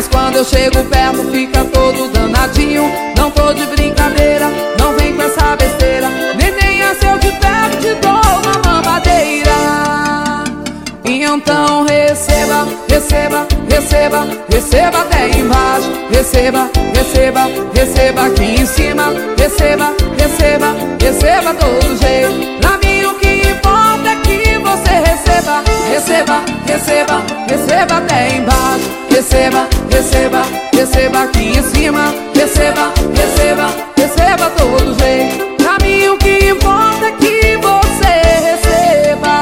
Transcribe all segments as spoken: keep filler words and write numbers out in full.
mas quando eu chego perto fica todo danadinho. Não tô de brincadeira, não vem com essa besteira. Neném, se eu te pego, te dou uma mamadeira. E então receba, receba, receba, receba até embaixo. Receba, receba, receba aqui em cima. Receba, receba, receba todo jeito. Pra mim o que importa é que você receba. Receba, receba, receba até embaixo. Receba, receba, receba aqui em cima. Receba, receba, receba todo jeito. Pra mim o que importa é que você receba.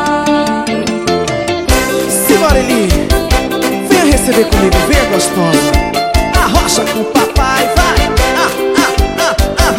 Simbora, Eli, venha receber comigo, venha gostosa. Arrocha com o papai, vai. Ah, ah, ah, ah,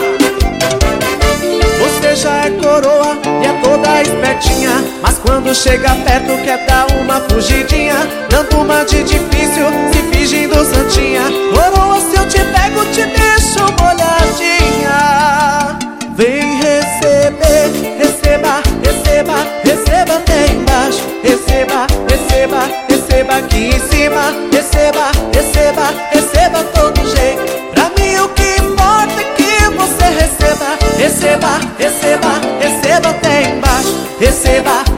ah. Você já é coroa e é toda espertinha, mas quando chega perto quer dar uma fugidinha, dando uma de difícil, se fingindo santinha. Coroa, se eu te pego, te deixo molhadinha. Vem receber, receba, receba, receba até embaixo. Receba, receba, receba aqui em cima. Receba, receba, receba todo jeito. Pra mim o que importa é que você receba. Receba, receba, receba até embaixo. Receba,